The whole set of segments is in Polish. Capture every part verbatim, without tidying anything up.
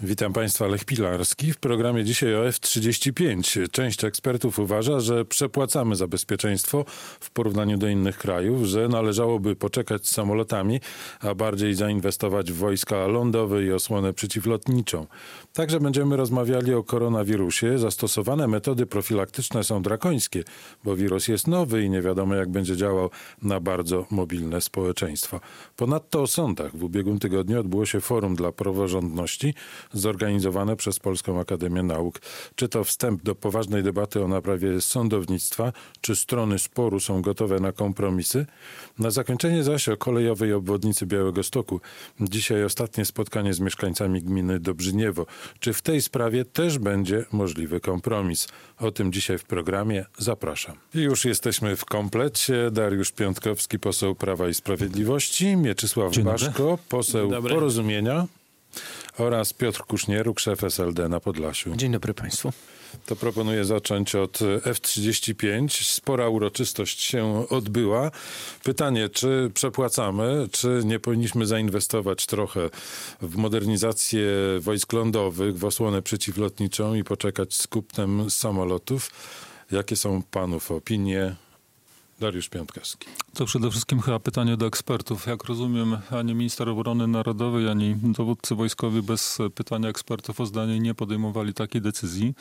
Witam Państwa, Lech Pilarski. W programie dzisiaj o F trzydzieści pięć. Część ekspertów uważa, że przepłacamy za bezpieczeństwo w porównaniu do innych krajów, że należałoby poczekać z samolotami, a bardziej zainwestować w wojska lądowe i osłonę przeciwlotniczą. Także będziemy rozmawiali o koronawirusie. Zastosowane metody profilaktyczne są drakońskie, bo wirus jest nowy i nie wiadomo, jak będzie działał na bardzo mobilne społeczeństwo. Ponadto o sądach. W ubiegłym tygodniu odbyło się forum dla praworządności zorganizowane przez Polską Akademię Nauk. Czy to wstęp do poważnej debaty o naprawie sądownictwa, czy strony sporu są gotowe na kompromisy? Na zakończenie zaś o kolejowej obwodnicy Białegostoku. Dzisiaj ostatnie spotkanie z mieszkańcami gminy Dobrzyniewo. Czy w tej sprawie też będzie możliwy kompromis? O tym dzisiaj w programie. Zapraszam. I już jesteśmy w komplecie. Dariusz Piątkowski, poseł Prawa i Sprawiedliwości, Mieczysław Baszko, poseł Porozumienia oraz Piotr Kusznieruk, szef S L D na Podlasiu. Dzień dobry Państwu. To proponuję zacząć od F trzydzieści pięć. Spora uroczystość się odbyła. Pytanie, czy przepłacamy, czy nie powinniśmy zainwestować trochę w modernizację wojsk lądowych, w osłonę przeciwlotniczą i poczekać z kupnem samolotów? Jakie są Panów opinie? Dariusz Piątkowski. To przede wszystkim chyba pytanie do ekspertów. Jak rozumiem, ani minister obrony narodowej, ani dowódcy wojskowi bez pytania ekspertów o zdanie nie podejmowali takiej decyzji.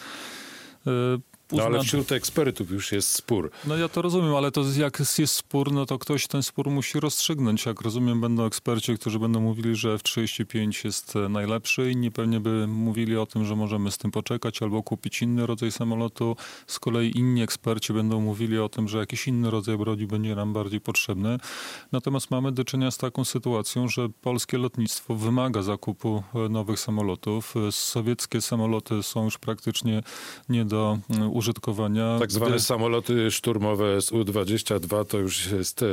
No ale wśród ekspertów już jest spór. No ja to rozumiem, ale to jak jest spór, no to ktoś ten spór musi rozstrzygnąć. Jak rozumiem, będą eksperci, którzy będą mówili, że F trzydzieści pięć jest najlepszy. Inni pewnie by mówili o tym, że możemy z tym poczekać albo kupić inny rodzaj samolotu. Z kolei inni eksperci będą mówili o tym, że jakiś inny rodzaj broni będzie nam bardziej potrzebny. Natomiast mamy do czynienia z taką sytuacją, że polskie lotnictwo wymaga zakupu nowych samolotów. Sowieckie samoloty są już praktycznie nie do użytkowania. Tak zwane gdy... samoloty szturmowe S U dwadzieścia dwa to już jest...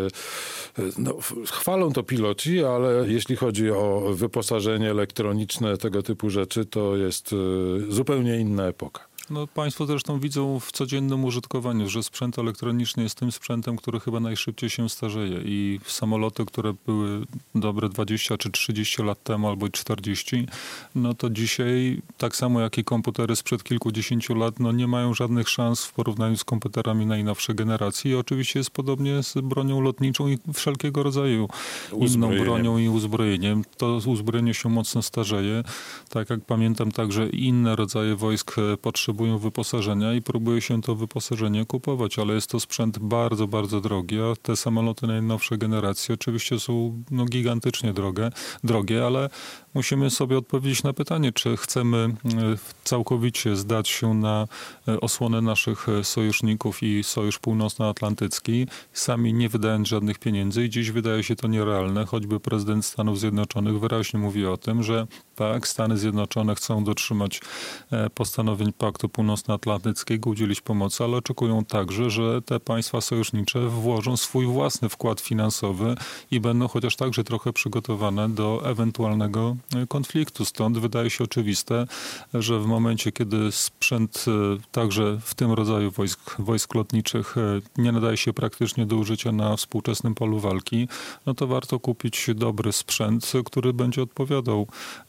No, chwalą to piloci, ale jeśli chodzi o wyposażenie elektroniczne, tego typu rzeczy, to jest zupełnie inna epoka. No, państwo zresztą widzą w codziennym użytkowaniu, że sprzęt elektroniczny jest tym sprzętem, który chyba najszybciej się starzeje i samoloty, które były dobre dwadzieścia czy trzydzieści lat temu albo czterdzieści, no to dzisiaj tak samo jak i komputery sprzed kilkudziesięciu lat, no nie mają żadnych szans w porównaniu z komputerami najnowszej generacji i oczywiście jest podobnie z bronią lotniczą i wszelkiego rodzaju inną bronią i uzbrojeniem. To uzbrojenie się mocno starzeje. Tak jak pamiętam także inne rodzaje wojsk potrzebują wyposażenia i próbuje się to wyposażenie kupować, ale jest to sprzęt bardzo, bardzo drogi, a te samoloty najnowszej generacji oczywiście są no, gigantycznie drogie, drogie, ale musimy sobie odpowiedzieć na pytanie, czy chcemy całkowicie zdać się na osłonę naszych sojuszników i Sojusz Północnoatlantycki, sami nie wydając żadnych pieniędzy i dziś wydaje się to nierealne, choćby prezydent Stanów Zjednoczonych wyraźnie mówi o tym, że tak, Stany Zjednoczone chcą dotrzymać postanowień Paktu Północnoatlantyckiego, udzielić pomocy, ale oczekują także, że te państwa sojusznicze włożą swój własny wkład finansowy i będą chociaż także trochę przygotowane do ewentualnego konfliktu. Stąd wydaje się oczywiste, że w momencie, kiedy sprzęt także w tym rodzaju wojsk, wojsk lotniczych nie nadaje się praktycznie do użycia na współczesnym polu walki, no to warto kupić dobry sprzęt, który będzie odpowiadał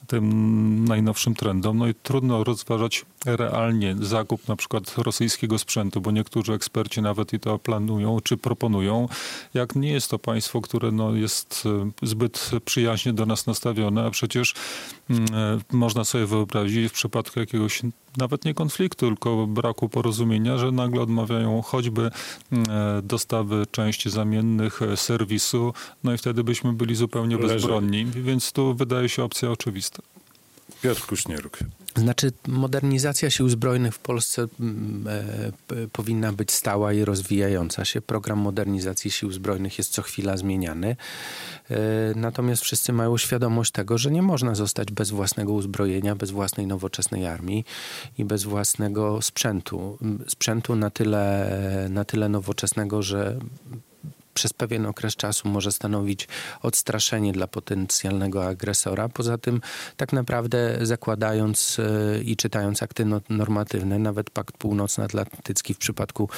tym najnowszym trendom. No i trudno rozważać realnie zakup na przykład rosyjskiego sprzętu, bo niektórzy eksperci nawet i to planują, czy proponują, jak nie jest to państwo, które no jest zbyt przyjaźnie do nas nastawione, a przecież mm, można sobie wyobrazić w przypadku jakiegoś nawet nie konfliktu, tylko braku porozumienia, że nagle odmawiają choćby dostawy części zamiennych, serwisu, no i wtedy byśmy byli zupełnie bezbronni, więc tu wydaje się opcja oczywista. Piotr Kusznieruk. Znaczy, modernizacja sił zbrojnych w Polsce e, p, powinna być stała i rozwijająca się. Program modernizacji sił zbrojnych jest co chwila zmieniany. E, natomiast wszyscy mają świadomość tego, że nie można zostać bez własnego uzbrojenia, bez własnej nowoczesnej armii i bez własnego sprzętu. Sprzętu na tyle, na tyle nowoczesnego, że przez pewien okres czasu może stanowić odstraszenie dla potencjalnego agresora. Poza tym tak naprawdę zakładając i czytając akty normatywne, nawet Pakt Północnoatlantycki w przypadku,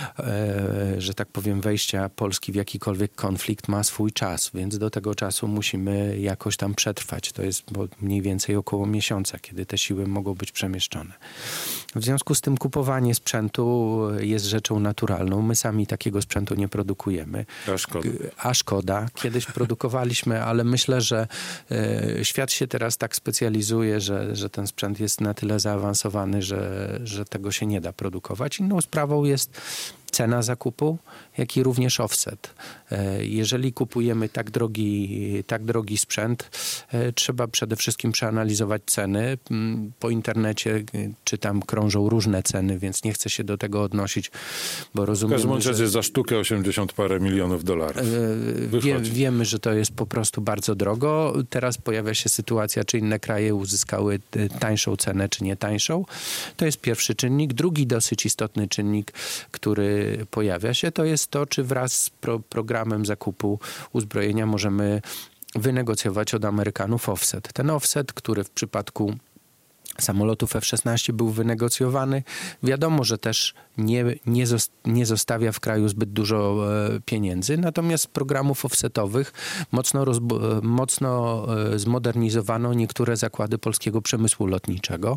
że tak powiem, wejścia Polski w jakikolwiek konflikt ma swój czas, więc do tego czasu musimy jakoś tam przetrwać. To jest mniej więcej około miesiąca, kiedy te siły mogą być przemieszczone. W związku z tym kupowanie sprzętu jest rzeczą naturalną. My sami takiego sprzętu nie produkujemy. A szkoda. A szkoda. Kiedyś produkowaliśmy, ale myślę, że y, świat się teraz tak specjalizuje, że, że ten sprzęt jest na tyle zaawansowany, że, że tego się nie da produkować. Inną sprawą jest cena zakupu, jak i również offset. Jeżeli kupujemy tak drogi, tak drogi sprzęt, trzeba przede wszystkim przeanalizować ceny. Po internecie czy tam krążą różne ceny, więc nie chcę się do tego odnosić, bo rozumiem, w każdym razie że za sztukę osiemdziesiąt parę milionów dolarów. Wie, wiemy, że to jest po prostu bardzo drogo. Teraz pojawia się sytuacja, czy inne kraje uzyskały tańszą cenę, czy nie tańszą. To jest pierwszy czynnik. Drugi dosyć istotny czynnik, który pojawia się, to jest to, czy wraz z pro- programem zakupu uzbrojenia możemy wynegocjować od Amerykanów offset. Ten offset, który w przypadku samolotów F szesnaście był wynegocjowany. Wiadomo, że też nie, nie, zost- nie zostawia w kraju zbyt dużo e, pieniędzy, natomiast z programów offsetowych mocno, rozbu- mocno e, zmodernizowano niektóre zakłady polskiego przemysłu lotniczego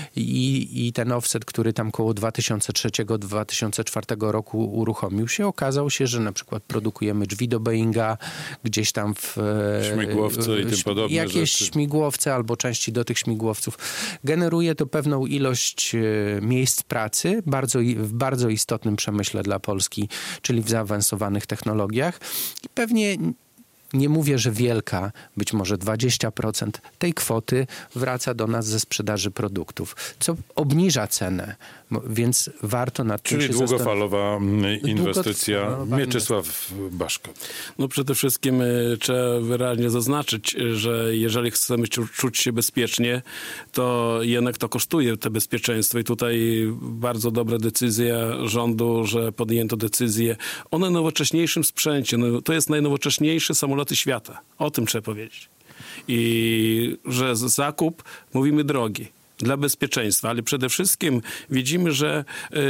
i, i ten offset, który tam koło dwa tysiące trzeciego do dwa tysiące czwartego roku uruchomił się, okazał się, że na przykład produkujemy drzwi do Boeinga, gdzieś tam w... E, śmigłowce i tym podobne Jakieś rzeczy. śmigłowce albo części do tych śmigłowców. Generuje to pewną ilość e, miejsc pracy bardzo, w bardzo istotnym przemyśle dla Polski, czyli w zaawansowanych technologiach. I pewnie nie mówię, że wielka, być może dwadzieścia procent tej kwoty wraca do nas ze sprzedaży produktów, co obniża cenę, więc warto nad tym Czyli się długofalowa inwestycja. Długotrwała Mieczysław Baszko. No przede wszystkim y, trzeba wyraźnie zaznaczyć, że jeżeli chcemy czu- czuć się bezpiecznie, to jednak to kosztuje te bezpieczeństwo i tutaj bardzo dobra decyzja rządu, że podjęto decyzję o najnowocześniejszym sprzęcie. No, to jest najnowocześniejszy samoloty świata. O tym trzeba powiedzieć. I że zakup, mówimy, drogi. Dla bezpieczeństwa, ale przede wszystkim widzimy, że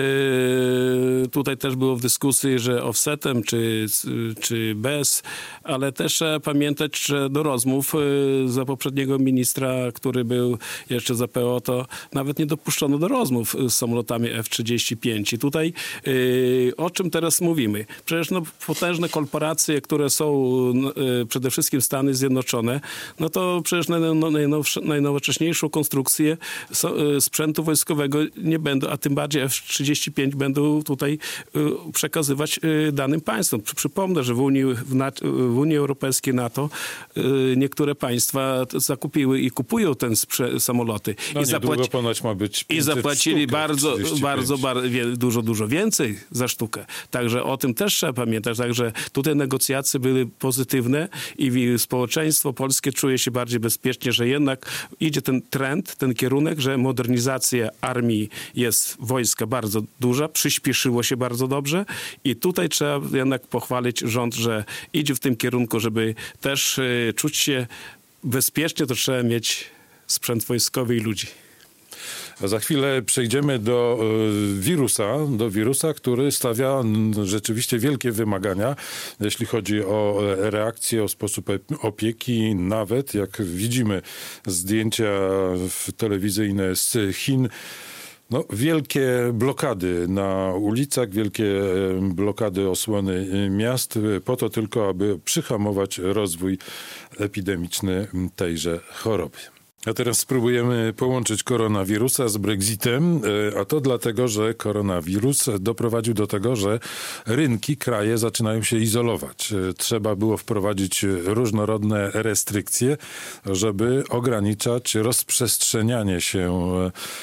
yy, tutaj też było w dyskusji, że offsetem czy, czy bez, ale też trzeba pamiętać, że do rozmów yy, za poprzedniego ministra, który był jeszcze za P O, to nawet nie dopuszczono do rozmów z samolotami F trzydzieści pięć. I tutaj yy, o czym teraz mówimy? Przecież no, potężne korporacje, które są yy, przede wszystkim Stany Zjednoczone, no to przecież najnowsze, najnowocześniejszą konstrukcję sprzętu wojskowego nie będą, a tym bardziej F trzydzieści pięć będą tutaj przekazywać danym państwom. Przypomnę, że w Unii, w, NATO, w Unii Europejskiej, NATO niektóre państwa zakupiły i kupują ten sprze- samoloty. No I, zapłaci- ponoć ma być i zapłacili sztukę, bardzo, trzydzieści pięć. bardzo, bardzo, dużo, dużo więcej za sztukę. Także o tym też trzeba pamiętać. Także tutaj negocjacje były pozytywne i społeczeństwo polskie czuje się bardziej bezpiecznie, że jednak idzie ten trend, ten kierunek, że modernizacja armii jest, wojska bardzo duża, przyspieszyło się bardzo dobrze i tutaj trzeba jednak pochwalić rząd, że idzie w tym kierunku, żeby też y, czuć się bezpiecznie, to trzeba mieć sprzęt wojskowy i ludzi. A za chwilę przejdziemy do y, wirusa, do wirusa, który stawia n, rzeczywiście wielkie wymagania, jeśli chodzi o reakcję, o sposób opieki, nawet jak widzimy zdjęcia telewizyjne z Chin. No, wielkie blokady na ulicach, wielkie blokady osłony miast, po to tylko, aby przyhamować rozwój epidemiczny tejże choroby. A teraz spróbujemy połączyć koronawirusa z Brexitem, a to dlatego, że koronawirus doprowadził do tego, że rynki, kraje zaczynają się izolować. Trzeba było wprowadzić różnorodne restrykcje, żeby ograniczać rozprzestrzenianie się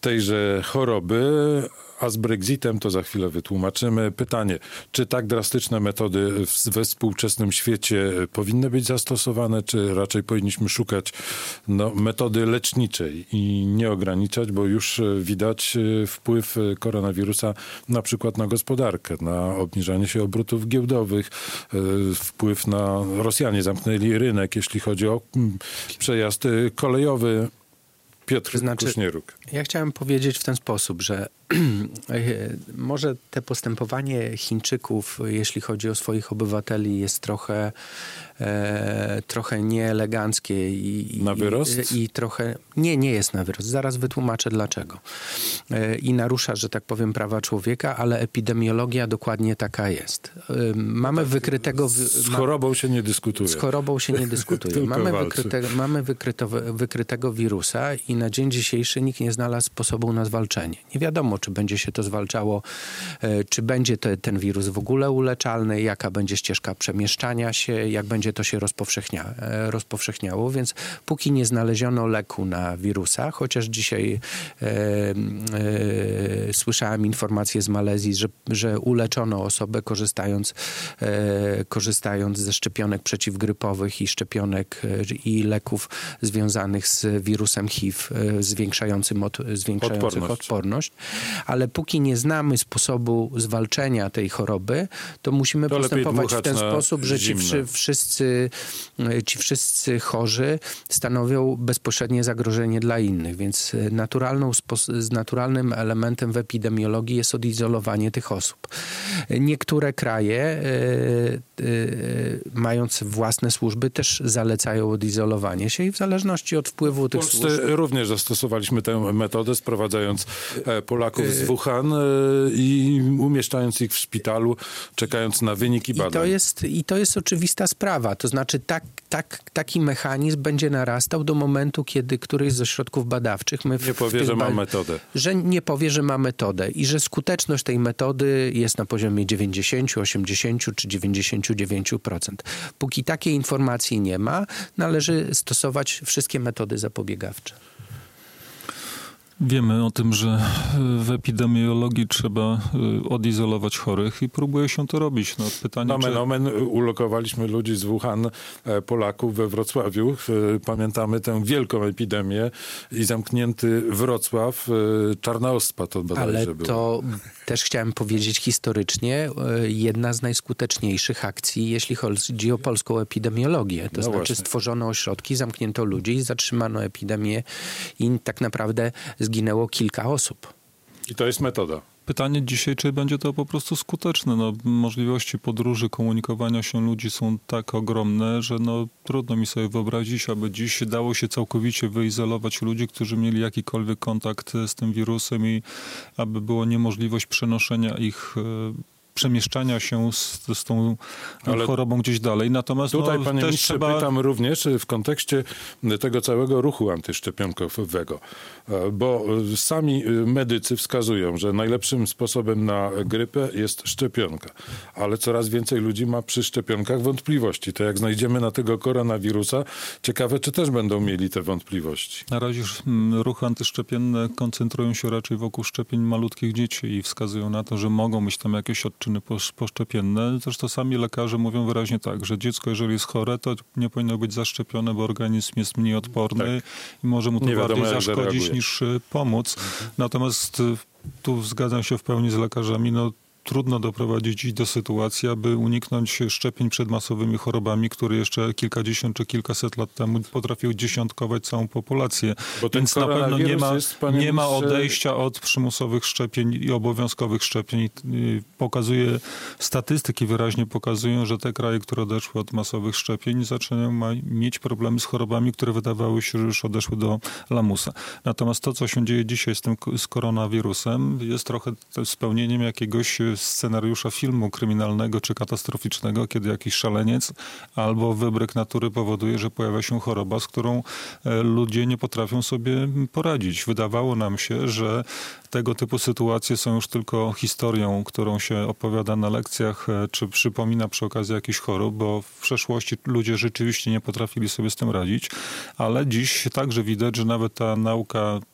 tejże choroby, a z Brexitem to za chwilę wytłumaczymy. Pytanie, czy tak drastyczne metody we współczesnym świecie powinny być zastosowane, czy raczej powinniśmy szukać no, metody leczniczej i nie ograniczać, bo już widać wpływ koronawirusa na przykład na gospodarkę, na obniżanie się obrotów giełdowych, wpływ na Rosjanie zamknęli rynek, jeśli chodzi o przejazd kolejowy. Piotr znaczy, Kusznieruk. Ja chciałem powiedzieć w ten sposób, że może te postępowanie Chińczyków, jeśli chodzi o swoich obywateli, jest trochę, e, trochę nieeleganckie i, na wyrost? I, i trochę... Nie, nie jest na wyrost. Zaraz wytłumaczę dlaczego. E, I narusza, że tak powiem, prawa człowieka, ale epidemiologia dokładnie taka jest. E, mamy wykrytego... Z chorobą się nie dyskutuje. Z chorobą się nie dyskutuje. mamy wykryte, mamy wykryto, wykrytego wirusa i na dzień dzisiejszy nikt nie znalazł sposobu na zwalczenie. Nie wiadomo, czy będzie się to zwalczało, czy będzie te, ten wirus w ogóle uleczalny, jaka będzie ścieżka przemieszczania się, jak będzie to się rozpowszechnia, rozpowszechniało, więc póki nie znaleziono leku na wirusa, chociaż dzisiaj e, e, słyszałem informacje z Malezji, że, że uleczono osobę korzystając, e, korzystając ze szczepionek przeciwgrypowych i szczepionek e, i leków związanych z wirusem H I V, e, zwiększającym od, zwiększających odporność. odporność. Ale póki nie znamy sposobu zwalczenia tej choroby, to musimy to postępować w ten sposób, że ci wszy, wszyscy, ci wszyscy chorzy stanowią bezpośrednie zagrożenie dla innych. Więc naturalną, naturalnym elementem w epidemiologii jest odizolowanie tych osób. Niektóre kraje, y, y, mając własne służby, też zalecają odizolowanie się i w zależności od wpływu tych służb... W Polsce również zastosowaliśmy tę metodę, sprowadzając Polaków z Wuhan i umieszczając ich w szpitalu, czekając na wyniki badań. I to jest, i to jest oczywista sprawa. To znaczy tak, tak, taki mechanizm będzie narastał do momentu, kiedy któryś z ośrodków badawczych... My w, nie powie, że ma metodę. Że nie powie, że ma metodę i że skuteczność tej metody jest na poziomie dziewięćdziesiąt, osiemdziesiąt czy dziewięćdziesiąt dziewięć procent. Póki takiej informacji nie ma, należy stosować wszystkie metody zapobiegawcze. Wiemy o tym, że w epidemiologii trzeba odizolować chorych i próbuje się to robić. No, pytanie, nomen, czy... nomen, ulokowaliśmy ludzi z Wuhan, Polaków we Wrocławiu. Pamiętamy tę wielką epidemię i zamknięty Wrocław, czarna ospa to bodajże Ale było. to też chciałem powiedzieć historycznie, jedna z najskuteczniejszych akcji, jeśli chodzi o polską epidemiologię. To no znaczy właśnie. stworzono ośrodki, zamknięto ludzi, zatrzymano epidemię i tak naprawdę zginęło kilka osób. I to jest metoda. Pytanie dzisiaj, czy będzie to po prostu skuteczne. No, możliwości podróży, komunikowania się ludzi są tak ogromne, że no, trudno mi sobie wyobrazić, aby dziś dało się całkowicie wyizolować ludzi, którzy mieli jakikolwiek kontakt z tym wirusem i aby była niemożliwość przenoszenia ich przemieszczania się z, z tą ale chorobą gdzieś dalej. Natomiast tutaj, no, panie też ministrze, trzeba... pytam również w kontekście tego całego ruchu antyszczepionkowego, bo sami medycy wskazują, że najlepszym sposobem na grypę jest szczepionka, ale coraz więcej ludzi ma przy szczepionkach wątpliwości. To jak znajdziemy na tego koronawirusa, ciekawe, czy też będą mieli te wątpliwości. Na razie ruchy antyszczepienne koncentrują się raczej wokół szczepień malutkich dzieci i wskazują na to, że mogą być tam jakieś odczyny poszczepienne. Zresztą sami lekarze mówią wyraźnie tak, że dziecko, jeżeli jest chore, to nie powinno być zaszczepione, bo organizm jest mniej odporny tak. i może mu to nie bardziej wiadomo, zaszkodzić niż pomóc. Mhm. Natomiast tu zgadzam się w pełni z lekarzami, no trudno doprowadzić do sytuacji, aby uniknąć szczepień przed masowymi chorobami, które jeszcze kilkadziesiąt czy kilkaset lat temu potrafiły dziesiątkować całą populację. Bo Więc na pewno nie ma, jest, nie ma odejścia od przymusowych szczepień i obowiązkowych szczepień. Pokazuje, statystyki wyraźnie pokazują, że te kraje, które odeszły od masowych szczepień, zaczynają mieć problemy z chorobami, które wydawały się, że już odeszły do lamusa. Natomiast to, co się dzieje dzisiaj z tym z koronawirusem, jest trochę spełnieniem jakiegoś scenariusza filmu kryminalnego czy katastroficznego, kiedy jakiś szaleniec albo wybryk natury powoduje, że pojawia się choroba, z którą ludzie nie potrafią sobie poradzić. Wydawało nam się, że tego typu sytuacje są już tylko historią, którą się opowiada na lekcjach, czy przypomina przy okazji jakichś chorób, bo w przeszłości ludzie rzeczywiście nie potrafili sobie z tym radzić, ale dziś także widać, że nawet ta nauka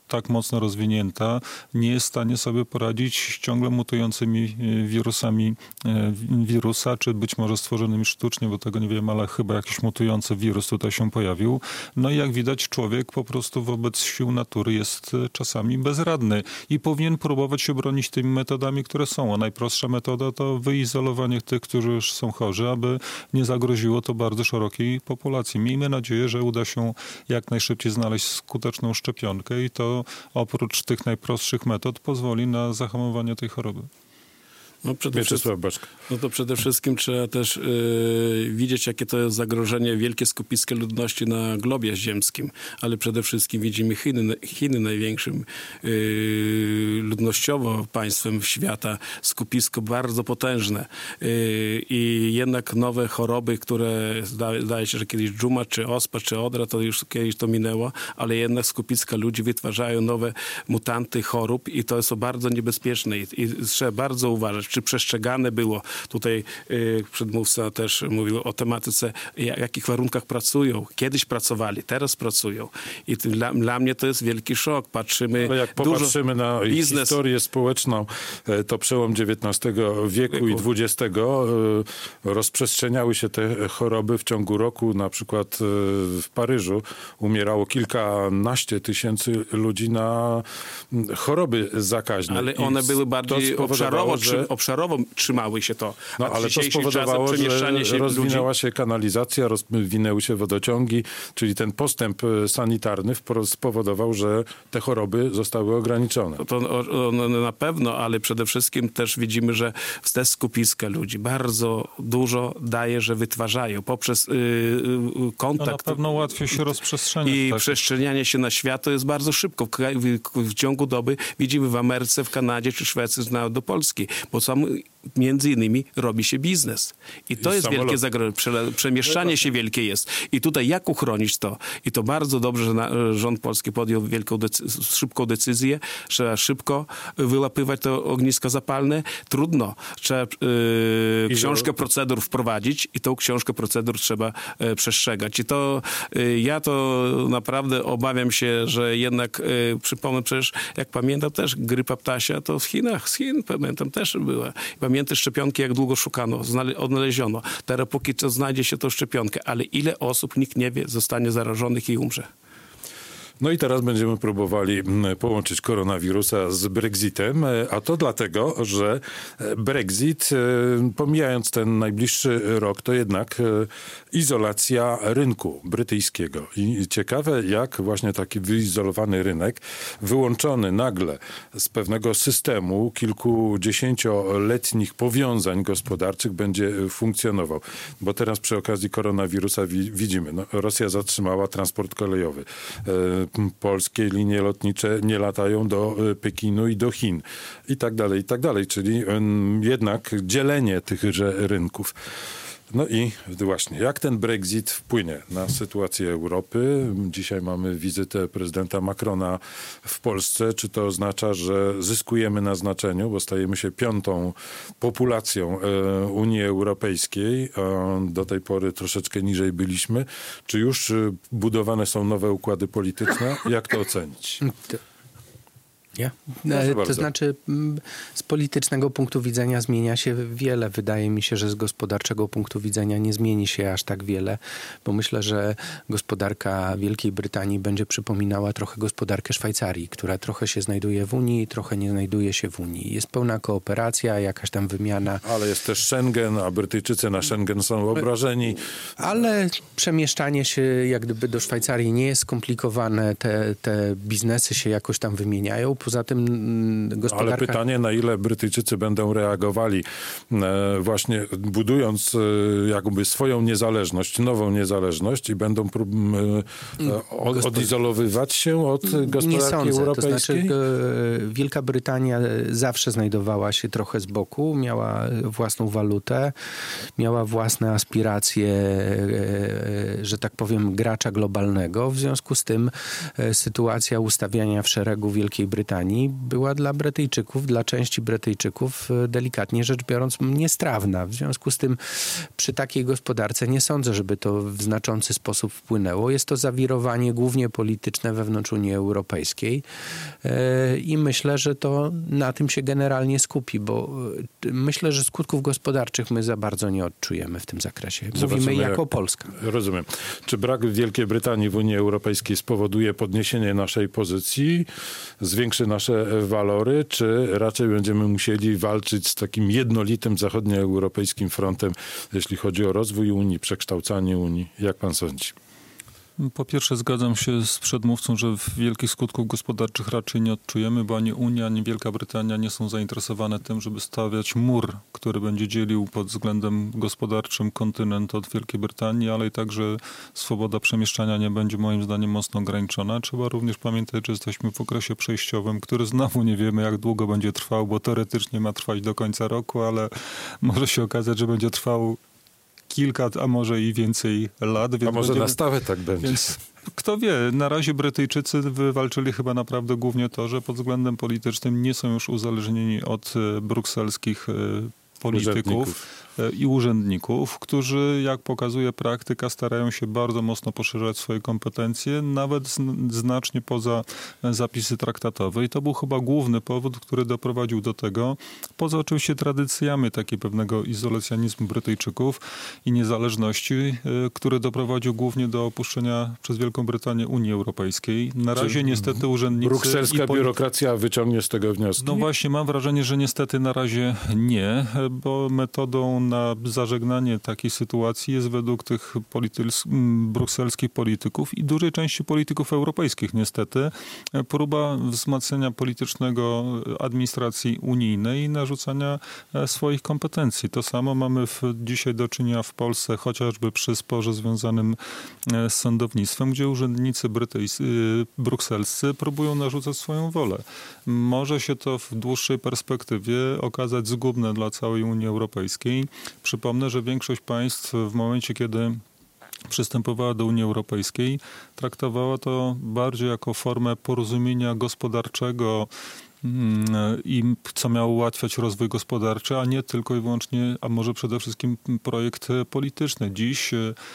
tak mocno rozwinięta, nie jest w stanie sobie poradzić z ciągle mutującymi wirusami wirusa, czy być może stworzonymi sztucznie, bo tego nie wiem, ale chyba jakiś mutujący wirus tutaj się pojawił. No i jak widać, człowiek po prostu wobec sił natury jest czasami bezradny i powinien próbować się bronić tymi metodami, które są. A najprostsza metoda to wyizolowanie tych, którzy już są chorzy, aby nie zagroziło to bardzo szerokiej populacji. Miejmy nadzieję, że uda się jak najszybciej znaleźć skuteczną szczepionkę i to oprócz tych najprostszych metod pozwoli na zahamowanie tej choroby. No, przede wszystkim, no to przede wszystkim trzeba też yy, widzieć, jakie to jest zagrożenie, wielkie skupisko ludności na globie ziemskim, ale przede wszystkim widzimy Chiny, Chiny największym yy, ludnościowo państwem świata, skupisko bardzo potężne yy, i jednak nowe choroby, które zda, zdaje się, że kiedyś dżuma, czy ospa, czy odra, to już kiedyś to minęło, ale jednak skupiska ludzi wytwarzają nowe mutanty chorób i to jest bardzo niebezpieczne i, i trzeba bardzo uważać. Czy przestrzegane było, tutaj y, przedmówca też mówił o tematyce, w jakich warunkach pracują, kiedyś pracowali, teraz pracują i to, dla, dla mnie to jest wielki szok. Patrzymy, ale jak popatrzymy na biznes, historię społeczną, to przełom dziewiętnastego wieku, wieku i dwudziestego rozprzestrzeniały się te choroby w ciągu roku, na przykład w Paryżu umierało kilkanaście tysięcy ludzi na choroby zakaźne. Ale one I były bardziej obszarowo, że obszarowo trzymały się to. No ale to spowodowało, że się rozwinęła ludzi. się kanalizacja, rozwinęły się wodociągi, czyli ten postęp sanitarny spowodował, że te choroby zostały ograniczone. To, to no, na pewno, ale przede wszystkim też widzimy, że te skupiska ludzi bardzo dużo daje, że wytwarzają poprzez yy, kontakt. No na pewno łatwiej się rozprzestrzeniać. I tak. przestrzenianie się na świat to jest bardzo szybko. W, w, w ciągu doby widzimy w Ameryce, w Kanadzie czy Szwecji znają do Polski, bo sam między innymi robi się biznes. I to I jest samolot. wielkie zagrożenie. Prze, przemieszczanie się wielkie jest. I tutaj jak uchronić to? I to bardzo dobrze, że na, rząd polski podjął wielką decy- szybką decyzję. Trzeba szybko wyłapywać te ogniska zapalne. Trudno. Trzeba yy, książkę procedur wprowadzić i tą książkę procedur trzeba yy, przestrzegać. I to yy, ja to naprawdę obawiam się, że jednak yy, przypomnę przecież, jak pamiętam też grypa ptasia, to w Chinach, z Chin pamiętam też była. Pamiętam szczepionki, jak długo szukano, odnaleziono. Teraz póki co znajdzie się tą szczepionkę, ale ile osób, nikt nie wie, zostanie zarażonych i umrze. No i teraz będziemy próbowali połączyć koronawirusa z Brexitem, a to dlatego, że Brexit, pomijając ten najbliższy rok, to jednak izolacja rynku brytyjskiego. I ciekawe, jak właśnie taki wyizolowany rynek, wyłączony nagle z pewnego systemu kilkudziesięcioletnich powiązań gospodarczych będzie funkcjonował. Bo teraz przy okazji koronawirusa widzimy, no, Rosja zatrzymała transport kolejowy. Polskie linie lotnicze nie latają do Pekinu i do Chin i tak dalej, i tak dalej. Czyli jednak dzielenie tychże rynków. No i właśnie, jak ten Brexit wpłynie na sytuację Europy? Dzisiaj mamy wizytę prezydenta Macrona w Polsce. Czy to oznacza, że zyskujemy na znaczeniu, bo stajemy się piątą populacją Unii Europejskiej, a do tej pory troszeczkę niżej byliśmy? Czy już budowane są nowe układy polityczne? Jak to ocenić? Ja? To bardzo. Znaczy z politycznego punktu widzenia zmienia się wiele. Wydaje mi się, że z gospodarczego punktu widzenia nie zmieni się aż tak wiele, bo myślę, że gospodarka Wielkiej Brytanii będzie przypominała trochę gospodarkę Szwajcarii, która trochę się znajduje w Unii, trochę nie znajduje się w Unii. Jest pełna kooperacja, jakaś tam wymiana. Ale jest też Schengen, a Brytyjczycy na Schengen są obrażeni. Ale przemieszczanie się jak gdyby do Szwajcarii nie jest skomplikowane. Te, te biznesy się jakoś tam wymieniają. Poza tym gospodarka... Ale pytanie, na ile Brytyjczycy będą reagowali e, właśnie budując e, jakby swoją niezależność, nową niezależność i będą prób, e, od, odizolowywać się od gospodarki nie sądzę. europejskiej? To znaczy e, Wielka Brytania zawsze znajdowała się trochę z boku, miała własną walutę, miała własne aspiracje, e, że tak powiem, gracza globalnego. W związku z tym e, sytuacja ustawiania w szeregu Wielkiej Brytanii Brytanii była dla Brytyjczyków, dla części Brytyjczyków delikatnie rzecz biorąc niestrawna. W związku z tym przy takiej gospodarce nie sądzę, żeby to w znaczący sposób wpłynęło. Jest to zawirowanie głównie polityczne wewnątrz Unii Europejskiej i myślę, że to na tym się generalnie skupi, bo myślę, że skutków gospodarczych my za bardzo nie odczujemy w tym zakresie. Mówimy Zobaczymy, jako jak... Polska. Rozumiem. Czy brak Wielkiej Brytanii w Unii Europejskiej spowoduje podniesienie naszej pozycji, zwiększy nasze walory, czy raczej będziemy musieli walczyć z takim jednolitym zachodnioeuropejskim frontem, jeśli chodzi o rozwój Unii, przekształcanie Unii? Jak pan sądzi? Po pierwsze zgadzam się z przedmówcą, że wielkich skutków gospodarczych raczej nie odczujemy, bo ani Unia, ani Wielka Brytania nie są zainteresowane tym, żeby stawiać mur, który będzie dzielił pod względem gospodarczym kontynent od Wielkiej Brytanii, ale i także swoboda przemieszczania nie będzie moim zdaniem mocno ograniczona. Trzeba również pamiętać, że jesteśmy w okresie przejściowym, który znowu nie wiemy, jak długo będzie trwał, bo teoretycznie ma trwać do końca roku, ale może się okazać, że będzie trwał kilka, a może i więcej lat. Więc a może będziemy... na stałe tak będzie. Więc kto wie, na razie Brytyjczycy wywalczyli chyba naprawdę głównie to, że pod względem politycznym nie są już uzależnieni od brukselskich polityków urzędników. i urzędników, którzy, jak pokazuje praktyka, starają się bardzo mocno poszerzać swoje kompetencje, nawet znacznie poza zapisy traktatowe. I to był chyba główny powód, który doprowadził do tego, poza oczywiście tradycjami takiego pewnego izolacjonizmu Brytyjczyków i niezależności, który doprowadził głównie do opuszczenia przez Wielką Brytanię Unii Europejskiej. Na razie Czy niestety urzędnicy... brukselska i biurokracja wyciągnie z tego wnioski? No właśnie, mam wrażenie, że niestety na razie nie, bo metodą na zażegnanie takiej sytuacji jest według tych polityl- brukselskich polityków i dużej części polityków europejskich niestety próba wzmacniania politycznego administracji unijnej i narzucania swoich kompetencji. To samo mamy w, dzisiaj do czynienia w Polsce, chociażby przy sporze związanym z sądownictwem, gdzie urzędnicy brytyjscy, brukselscy próbują narzucać swoją wolę. Może się to w dłuższej perspektywie okazać zgubne dla całej Unii Europejskiej. Przypomnę, że większość państw w momencie, kiedy przystępowała do Unii Europejskiej, traktowała to bardziej jako formę porozumienia gospodarczego i co miało ułatwiać rozwój gospodarczy, a nie tylko i wyłącznie, a może przede wszystkim projekt polityczny. Dziś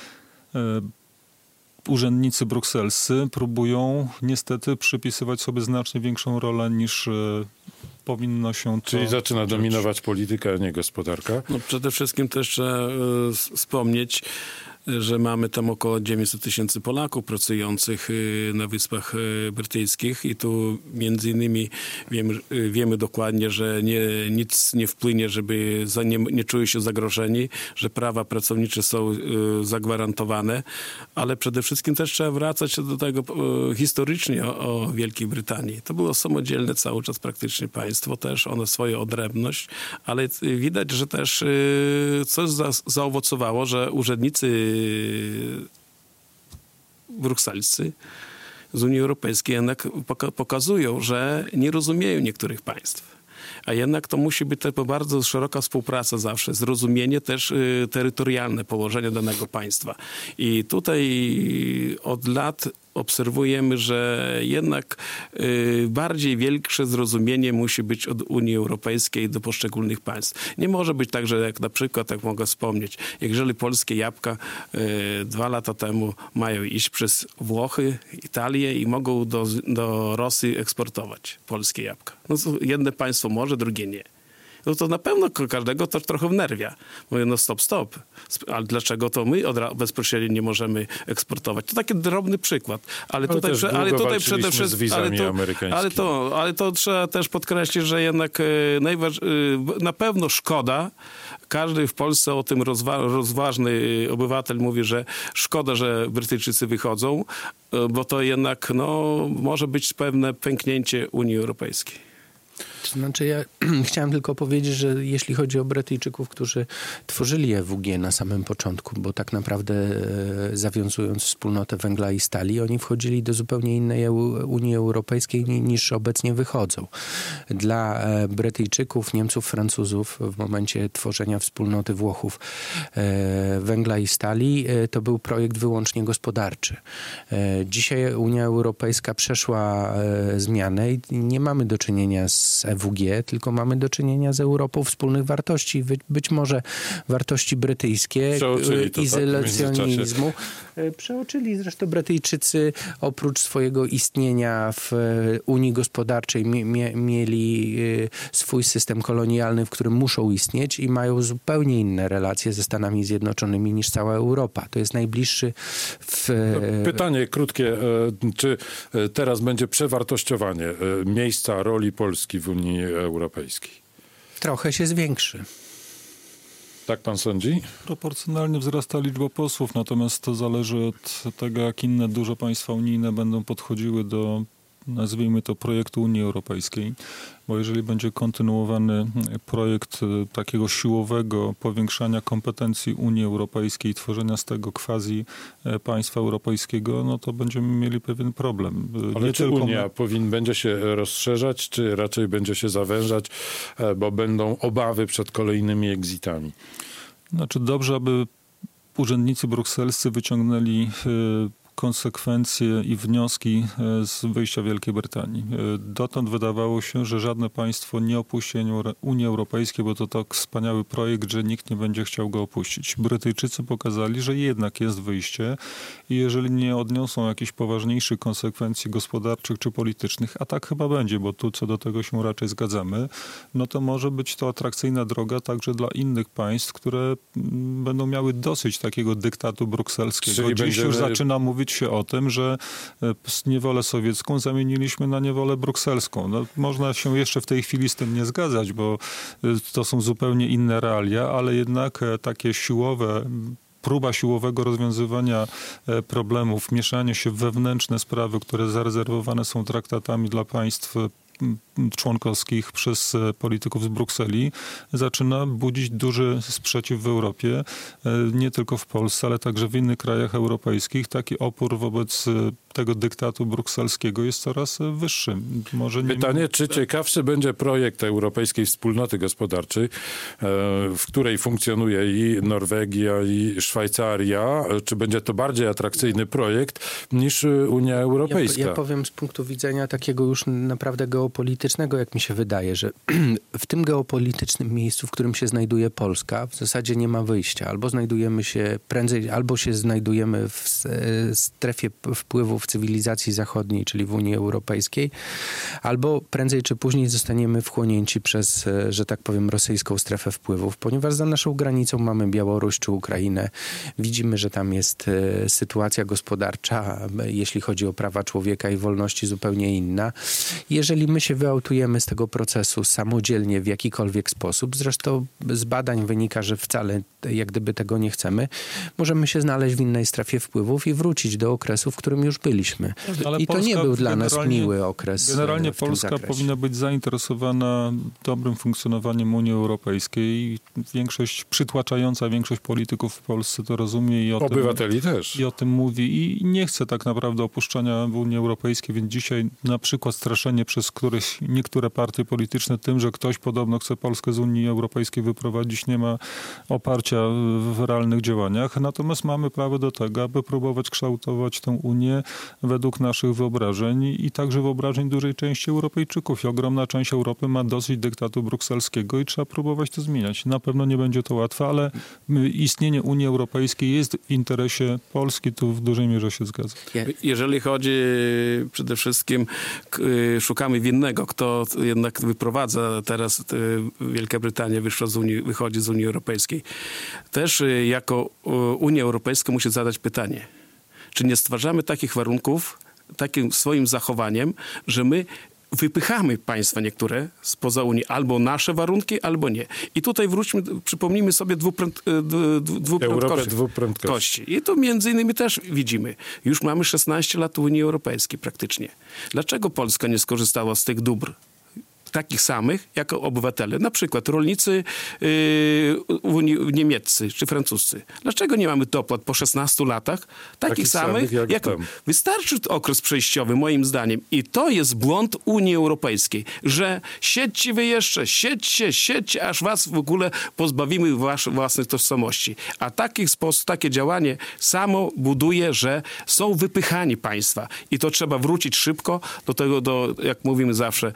urzędnicy brukselscy próbują niestety przypisywać sobie znacznie większą rolę niż powinno się to... Czyli zaczyna rzecz. dominować polityka, a nie gospodarka? No przede wszystkim też trzeba y, wspomnieć, że mamy tam około dziewięćset tysięcy Polaków pracujących na Wyspach Brytyjskich i tu między innymi wiemy, wiemy dokładnie, że nie, nic nie wpłynie, żeby za, nie, nie czuli się zagrożeni, że prawa pracownicze są y, zagwarantowane, ale przede wszystkim też trzeba wracać do tego y, historycznie o, o Wielkiej Brytanii. To było samodzielne cały czas praktycznie państwo, też ono swoją odrębność, ale widać, że też y, coś za, zaowocowało, że urzędnicy brukselscy z Unii Europejskiej jednak pokazują, że nie rozumieją niektórych państw. A jednak to musi być też bardzo szeroka współpraca zawsze, zrozumienie też y, terytorialne położenia danego państwa. I tutaj od lat obserwujemy, że jednak y, bardziej większe zrozumienie musi być od Unii Europejskiej do poszczególnych państw. Nie może być tak, że jak na przykład, jak mogę wspomnieć, jeżeli polskie jabłka y, dwa lata temu mają iść przez Włochy, Italię i mogą do, do Rosji eksportować polskie jabłka. No to jedno państwo może, drugie nie. No to na pewno każdego to trochę wnerwia. Mówię, no stop, stop. Ale dlaczego to my od bezpośrednio nie możemy eksportować? To taki drobny przykład. Ale, ale tutaj, ale tutaj przede wszystkim... Ale to, ale, to, ale to trzeba też podkreślić, że jednak e, najważ, e, na pewno szkoda, każdy w Polsce o tym rozwa rozważny obywatel mówi, że szkoda, że Brytyjczycy wychodzą, e, bo to jednak no, może być pewne pęknięcie Unii Europejskiej. Znaczy ja chciałem tylko powiedzieć, że jeśli chodzi o Brytyjczyków, którzy tworzyli E W G na samym początku, bo tak naprawdę e, zawiązując wspólnotę węgla i stali, oni wchodzili do zupełnie innej Unii Europejskiej niż obecnie wychodzą. Dla e, Brytyjczyków, Niemców, Francuzów w momencie tworzenia wspólnoty Włochów e, węgla i stali e, to był projekt wyłącznie gospodarczy. E, dzisiaj Unia Europejska przeszła e, zmianę i nie mamy do czynienia z E W G, tylko mamy do czynienia z Europą wspólnych wartości. Być, być może wartości brytyjskie, to, izolacjonizmu. Tak, przeoczyli. Zresztą Brytyjczycy oprócz swojego istnienia w Unii Gospodarczej mie, mieli swój system kolonialny, w którym muszą istnieć i mają zupełnie inne relacje ze Stanami Zjednoczonymi niż cała Europa. To jest najbliższy w... Pytanie krótkie. Czy teraz będzie przewartościowanie miejsca, roli Polski w Unii Europejskiej? Trochę się zwiększy. Tak pan sądzi? Proporcjonalnie wzrasta liczba posłów, natomiast to zależy od tego, jak inne duże państwa unijne będą podchodziły do, nazwijmy to, projektu Unii Europejskiej. Bo jeżeli będzie kontynuowany projekt takiego siłowego powiększania kompetencji Unii Europejskiej, tworzenia z tego quasi państwa europejskiego, no to będziemy mieli pewien problem. Ale Nie czy tylko Unia my... powin, będzie się rozszerzać, czy raczej będzie się zawężać, bo będą obawy przed kolejnymi exitami? Znaczy dobrze, aby urzędnicy brukselscy wyciągnęli konsekwencje i wnioski z wyjścia Wielkiej Brytanii. Dotąd wydawało się, że żadne państwo nie opuści Unii Europejskiej, bo to tak wspaniały projekt, że nikt nie będzie chciał go opuścić. Brytyjczycy pokazali, że jednak jest wyjście i jeżeli nie odniosą jakichś poważniejszych konsekwencji gospodarczych czy politycznych, a tak chyba będzie, bo tu co do tego się raczej zgadzamy, no to może być to atrakcyjna droga także dla innych państw, które będą miały dosyć takiego dyktatu brukselskiego. Czyli Dziś będziemy... już zaczyna mówić się o tym, że niewolę sowiecką zamieniliśmy na niewolę brukselską. No, można się jeszcze w tej chwili z tym nie zgadzać, bo to są zupełnie inne realia, ale jednak takie siłowe, próba siłowego rozwiązywania problemów, mieszanie się w wewnętrzne sprawy, które zarezerwowane są traktatami dla państw członkowskich przez polityków z Brukseli, zaczyna budzić duży sprzeciw w Europie, nie tylko w Polsce, ale także w innych krajach europejskich. Taki opór wobec tego dyktatu brukselskiego jest coraz wyższy. Może nie... Pytanie, czy ciekawszy będzie projekt Europejskiej Wspólnoty Gospodarczej, w której funkcjonuje i Norwegia, i Szwajcaria, czy będzie to bardziej atrakcyjny projekt niż Unia Europejska? Ja, ja powiem z punktu widzenia takiego już naprawdę geopolitycznego, jak mi się wydaje, że w tym geopolitycznym miejscu, w którym się znajduje Polska, w zasadzie nie ma wyjścia. Albo znajdujemy się prędzej, albo się znajdujemy w strefie wpływów cywilizacji zachodniej, czyli w Unii Europejskiej, albo prędzej czy później zostaniemy wchłonięci przez, że tak powiem, rosyjską strefę wpływów, ponieważ za naszą granicą mamy Białoruś czy Ukrainę. Widzimy, że tam jest sytuacja gospodarcza, jeśli chodzi o prawa człowieka i wolności, zupełnie inna. Jeżeli my się wyautujemy z tego procesu samodzielnie w jakikolwiek sposób, zresztą z badań wynika, że wcale jak gdyby tego nie chcemy, możemy się znaleźć w innej strefie wpływów i wrócić do okresu, w którym już byliśmy. Ale I to Polska nie był dla nas miły okres. Generalnie w tym Polska zakresie. powinna być zainteresowana dobrym funkcjonowaniem Unii Europejskiej. Większość, przytłaczająca większość polityków w Polsce to rozumie i o Obywateli tym, też. i o tym mówi i nie chce tak naprawdę opuszczania Unii Europejskiej, więc dzisiaj na przykład straszenie przez któreś, niektóre partie polityczne tym, że ktoś podobno chce Polskę z Unii Europejskiej wyprowadzić, nie ma oparcia w realnych działaniach. Natomiast mamy prawo do tego, aby próbować kształtować tę Unię według naszych wyobrażeń i także wyobrażeń dużej części Europejczyków. I ogromna część Europy ma dosyć dyktatu brukselskiego i trzeba próbować to zmieniać. Na pewno nie będzie to łatwe, ale istnienie Unii Europejskiej jest w interesie Polski, tu w dużej mierze się zgadzam. Jeżeli chodzi przede wszystkim, szukamy winnego, kto jednak wyprowadza teraz Wielka Brytania wyszła z Unii, wychodzi z Unii Europejskiej. Też jako Unia Europejska musi zadać pytanie, czy nie stwarzamy takich warunków, takim swoim zachowaniem, że my wypychamy państwa niektóre spoza Unii, albo nasze warunki, albo nie. I tutaj wróćmy, przypomnijmy sobie dwupręd, dwuprędkości. dwuprędkości. I to między innymi też widzimy. Już mamy szesnaście lat Unii Europejskiej praktycznie. Dlaczego Polska nie skorzystała z tych dóbr? takich samych jako obywatele. Na przykład rolnicy yy, niemieccy czy francuscy. Dlaczego nie mamy dopłat po szesnastu latach? Takich, takich samych, samych jak, jak wystarczy okres przejściowy, moim zdaniem. I to jest błąd Unii Europejskiej, że siedźcie wy jeszcze, siedźcie, siedźcie, aż was w ogóle pozbawimy wasz, własnych tożsamości. A taki sposób, takie działanie samo buduje, że są wypychani państwa. I to trzeba wrócić szybko do tego, do, jak mówimy zawsze,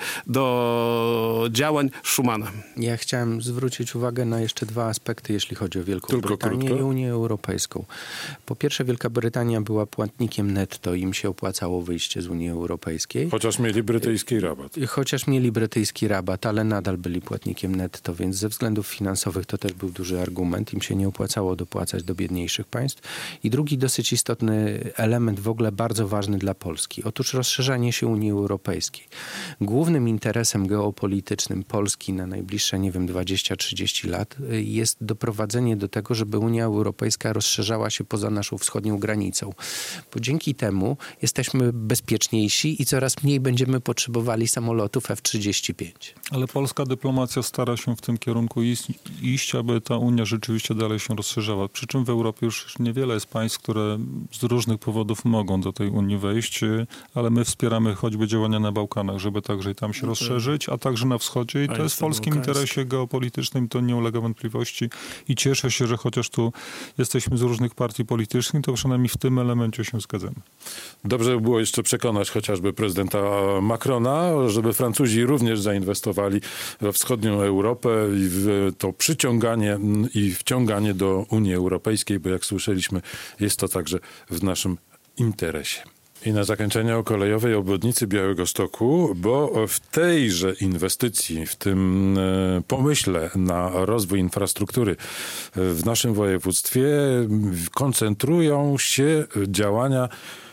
do działań Schumana. Ja chciałem zwrócić uwagę na jeszcze dwa aspekty, jeśli chodzi o Wielką Tylko Brytanię krótko. i Unię Europejską. Po pierwsze, Wielka Brytania była płatnikiem netto, im się opłacało wyjście z Unii Europejskiej. Chociaż mieli brytyjski rabat. Chociaż mieli brytyjski rabat, ale nadal byli płatnikiem netto, więc ze względów finansowych to też był duży argument. Im się nie opłacało dopłacać do biedniejszych państw. I drugi dosyć istotny element, w ogóle bardzo ważny dla Polski. Otóż rozszerzanie się Unii Europejskiej. Głównym interesem geopolitycznym Polski na najbliższe, nie wiem, dwadzieścia trzydzieści lat jest doprowadzenie do tego, żeby Unia Europejska rozszerzała się poza naszą wschodnią granicą. Bo dzięki temu jesteśmy bezpieczniejsi i coraz mniej będziemy potrzebowali samolotów F trzydzieści pięć. Ale polska dyplomacja stara się w tym kierunku iść, iść, aby ta Unia rzeczywiście dalej się rozszerzała. Przy czym w Europie już niewiele jest państw, które z różnych powodów mogą do tej Unii wejść, ale my wspieramy choćby działania na Bałkanach, żeby także i tam się rozszerzyć, a także na wschodzie. I to jest w polskim interesie geopolitycznym, to nie ulega wątpliwości. I cieszę się, że chociaż tu jesteśmy z różnych partii politycznych, to przynajmniej w tym elemencie się zgadzamy. Dobrze by było jeszcze przekonać chociażby prezydenta Macrona, żeby Francuzi również zainwestowali we wschodnią Europę i w to przyciąganie i wciąganie do Unii Europejskiej, bo jak słyszeliśmy, jest to także w naszym interesie. I na zakończenie o kolejowej obwodnicy Białegostoku, bo w tejże inwestycji, w tym pomyśle na rozwój infrastruktury w naszym województwie koncentrują się działania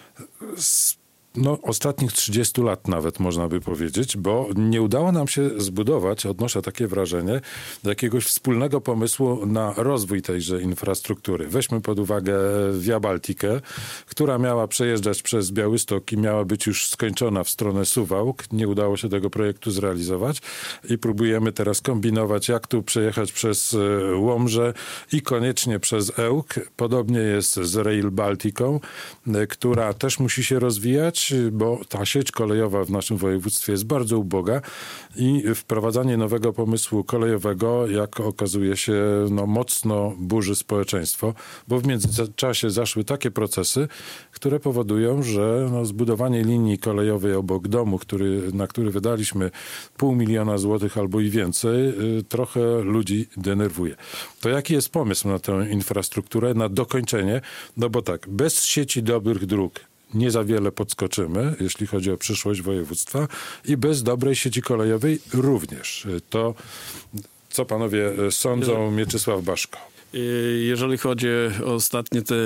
z No, ostatnich trzydziestu lat nawet można by powiedzieć, bo nie udało nam się zbudować, odnoszę takie wrażenie, jakiegoś wspólnego pomysłu na rozwój tejże infrastruktury. Weźmy pod uwagę Via Baltikę, która miała przejeżdżać przez Białystok i miała być już skończona w stronę Suwałk. Nie udało się tego projektu zrealizować i próbujemy teraz kombinować, jak tu przejechać przez Łomżę i koniecznie przez Ełk. Podobnie jest z Rail Baltiką, która też musi się rozwijać, bo ta sieć kolejowa w naszym województwie jest bardzo uboga i wprowadzanie nowego pomysłu kolejowego, jak okazuje się, no, mocno burzy społeczeństwo, bo w międzyczasie zaszły takie procesy, które powodują, że no, zbudowanie linii kolejowej obok domu, który, na który wydaliśmy pół miliona złotych albo i więcej, y, trochę ludzi denerwuje. To jaki jest pomysł na tę infrastrukturę, na dokończenie? No bo tak, bez sieci dobrych dróg nie za wiele podskoczymy, jeśli chodzi o przyszłość województwa i bez dobrej sieci kolejowej również. To, co panowie sądzą, Mieczysław Baszko? Jeżeli chodzi o ostatnie te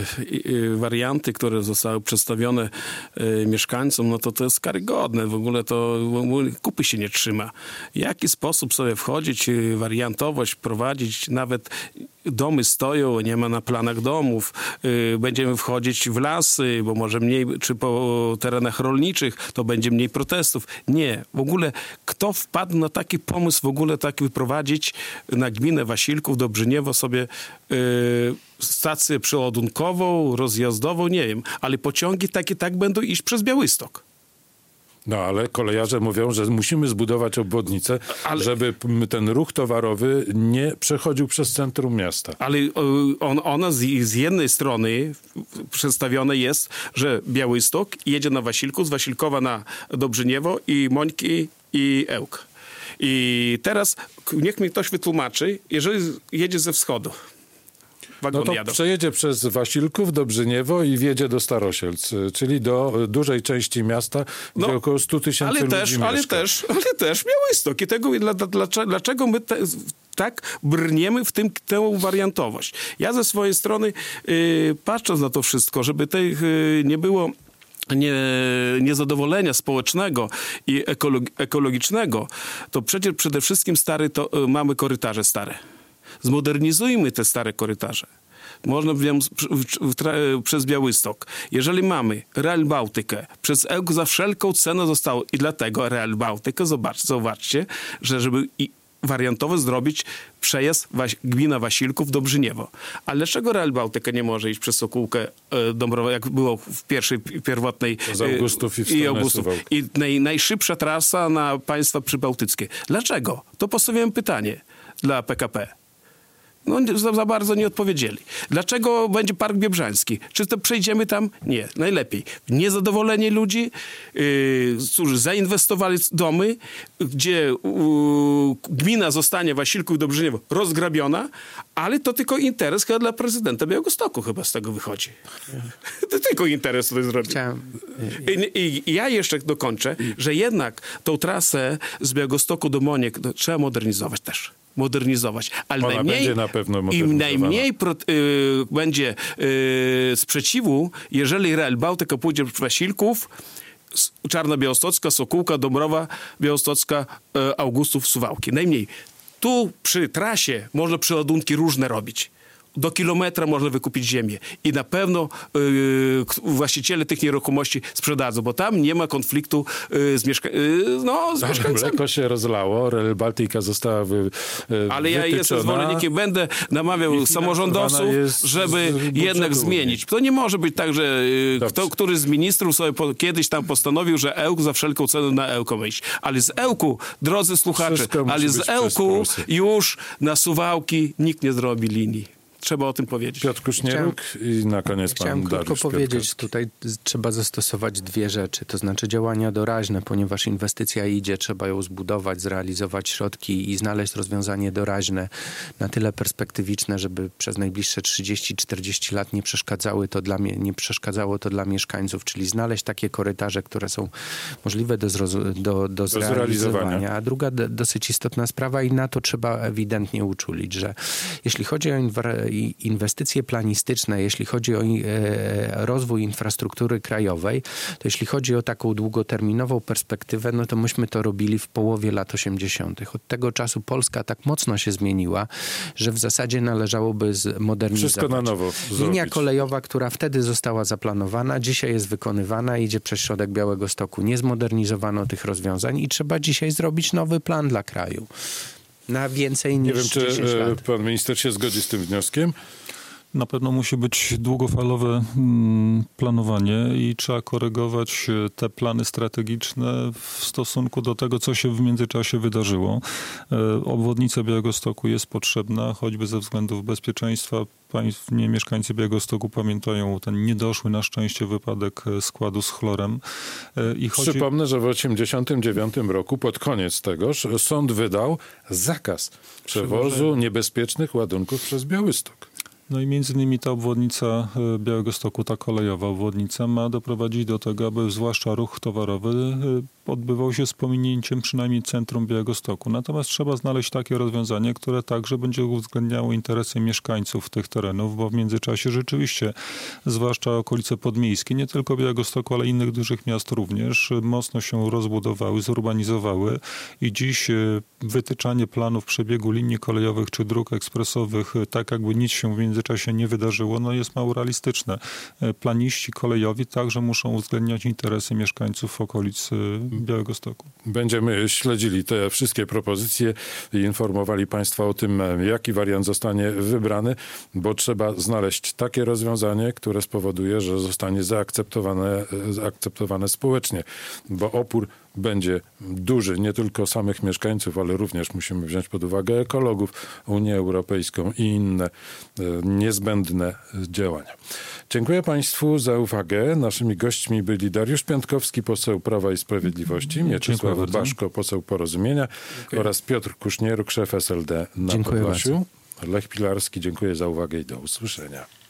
warianty, które zostały przedstawione mieszkańcom, no to to jest karygodne. W ogóle to kupy się nie trzyma. W jaki sposób sobie wchodzić, wariantować, prowadzić, nawet domy stoją, nie ma na planach domów, będziemy wchodzić w lasy, bo może mniej, czy po terenach rolniczych, to będzie mniej protestów. Nie. W ogóle kto wpadł na taki pomysł w ogóle tak wyprowadzić na gminę Wasilków, Dobrzyniewo sobie yy, stację przeładunkową, rozjazdową, nie wiem, ale pociągi takie tak będą iść przez Białystok. No, ale kolejarze mówią, że musimy zbudować obwodnicę, ale, żeby ten ruch towarowy nie przechodził przez centrum miasta. Ale on, ona z, z jednej strony przedstawione jest, że Białystok jedzie na Wasilków, z Wasilkowa na Dobrzyniewo i Mońki i Ełk. I teraz niech mi ktoś wytłumaczy, jeżeli jedzie ze wschodu. No to jadą. Przejedzie przez Wasilków, Dobrzyniewo i wjedzie do Starosielc, czyli do dużej części miasta, no, gdzie około stu tysięcy ludzi też, mieszka. Ale też, ale też Białystok. I tego, dlaczego, dlaczego my te, tak brniemy w tym, tę wariantowość? Ja ze swojej strony, yy, patrząc na to wszystko, żeby tych yy, nie było Nie, niezadowolenia społecznego i ekologi- ekologicznego, to przecież przede wszystkim stary to, y, mamy korytarze stare. Zmodernizujmy te stare korytarze. można wiem, w, w, w, przez Białystok. Jeżeli mamy Rail Bałtykę, przez Ełk za wszelką cenę zostało i dlatego Rail Bałtykę, zobacz, zobaczcie, że żeby i wariantowo zrobić przejazd Waś, gmina Wasilków do Brzyniewo. Ale dlaczego Rail Bałtyka nie może iść przez Sokółkę e, Dąbrowa, jak było w pierwszej, pierwotnej... Z Augustów i w i, Augustów. I naj, najszybsza trasa na państwa przybałtyckie. Dlaczego? To postawiłem pytanie dla P K P. No za, za bardzo nie odpowiedzieli. Dlaczego będzie Park Biebrzański? Czy to przejdziemy tam? Nie. Najlepiej. Niezadowoleni ludzi, yy, którzy zainwestowali w domy, gdzie yy, gmina zostanie Wasilków do Brzyniewo rozgrabiona, ale to tylko interes chyba dla prezydenta Białegostoku chyba z tego wychodzi. To tylko interes tutaj zrobił. Chciałem... I, I ja jeszcze dokończę, że jednak tą trasę z Białegostoku do Moniek no, trzeba modernizować też. Modernizować. Ale Ona najmniej, będzie na pewno im modernizowana. najmniej pro, y, będzie y, sprzeciwu, jeżeli Rail Bałtyka pójdzie w Wasilków, Czarna Białostocka, Sokółka, Dąbrowa Białostocka, y, Augustów, Suwałki. Najmniej. Tu przy trasie można przeładunki różne robić. Do kilometra można wykupić ziemię i na pewno yy, właściciele tych nieruchomości sprzedadzą, bo tam nie ma konfliktu yy, z, mieszka- yy, no, z mieszkańcami. Mleko się rozlało, Rail Baltica została wy, yy, Ale ja jestem zwolennikiem, będę namawiał samorządowców, żeby jednak zmienić. To nie może być tak, że yy, kto, któryś z ministrów sobie po, kiedyś tam postanowił, że Ełk za wszelką cenę na Ełko ma iść. Ale z Ełku, drodzy słuchacze, ale z Ełku już na Suwałki nikt nie zrobi linii. Trzeba o tym powiedzieć. Piotr Kusznieruk i na koniec Chciałem pan tylko Dariusz powiedzieć, Piotrkowski. tutaj trzeba zastosować dwie rzeczy, to znaczy działania doraźne, ponieważ inwestycja idzie, trzeba ją zbudować, zrealizować środki i znaleźć rozwiązanie doraźne na tyle perspektywiczne, żeby przez najbliższe trzydzieści czterdzieści lat nie przeszkadzały to dla, nie przeszkadzało to dla mieszkańców, czyli znaleźć takie korytarze, które są możliwe do, zroz- do, do zrealizowania. zrealizowania. A druga d- dosyć istotna sprawa i na to trzeba ewidentnie uczulić, że jeśli chodzi o inwestycje inwestycje planistyczne, jeśli chodzi o e, rozwój infrastruktury krajowej, to jeśli chodzi o taką długoterminową perspektywę, no to myśmy to robili w połowie lat osiemdziesiątych. Od tego czasu Polska tak mocno się zmieniła, że w zasadzie należałoby zmodernizować. Wszystko na nowo Linia zrobić. kolejowa, która wtedy została zaplanowana, dzisiaj jest wykonywana, idzie przez środek Białegostoku. Nie zmodernizowano tych rozwiązań i trzeba dzisiaj zrobić nowy plan dla kraju. Na więcej niż Nie wiem, czy dziesięć lat. pan minister się zgodzi z tym wnioskiem? Na pewno musi być długofalowe mm, planowanie i trzeba korygować te plany strategiczne w stosunku do tego, co się w międzyczasie wydarzyło. E, obwodnica Białegostoku jest potrzebna, choćby ze względów bezpieczeństwa. Państw, nie, mieszkańcy Białegostoku pamiętają ten niedoszły na szczęście wypadek składu z chlorem. E, i chodzi... Przypomnę, że w osiemdziesiątym dziewiątym roku, pod koniec tegoż, sąd wydał zakaz przewozu niebezpiecznych ładunków przez Białystok. No i między innymi ta obwodnica Białegostoku, ta kolejowa obwodnica ma doprowadzić do tego, aby zwłaszcza ruch towarowy odbywał się z pominięciem przynajmniej centrum Białegostoku. Natomiast trzeba znaleźć takie rozwiązanie, które także będzie uwzględniało interesy mieszkańców tych terenów, bo w międzyczasie rzeczywiście, zwłaszcza okolice podmiejskie, nie tylko Białegostoku, ale innych dużych miast również, mocno się rozbudowały, zurbanizowały i dziś wytyczanie planów przebiegu linii kolejowych czy dróg ekspresowych, tak jakby nic się w międzyczasie nie wydarzyło, no jest mało realistyczne. Planiści kolejowi także muszą uwzględniać interesy mieszkańców okolic Białegostoku. Będziemy śledzili te wszystkie propozycje i informowali państwa o tym, jaki wariant zostanie wybrany, bo trzeba znaleźć takie rozwiązanie, które spowoduje, że zostanie zaakceptowane, zaakceptowane społecznie, bo opór będzie duży, nie tylko samych mieszkańców, ale również musimy wziąć pod uwagę ekologów, Unię Europejską i inne niezbędne działania. Dziękuję państwu za uwagę. Naszymi gośćmi byli Dariusz Piątkowski, poseł Prawa i Sprawiedliwości, Mieczysław Baszko, poseł Porozumienia dziękuję. Oraz Piotr Kusznieruk, szef S L D na dziękuję Podlasiu. bardzo. Lech Pilarski, dziękuję za uwagę i do usłyszenia.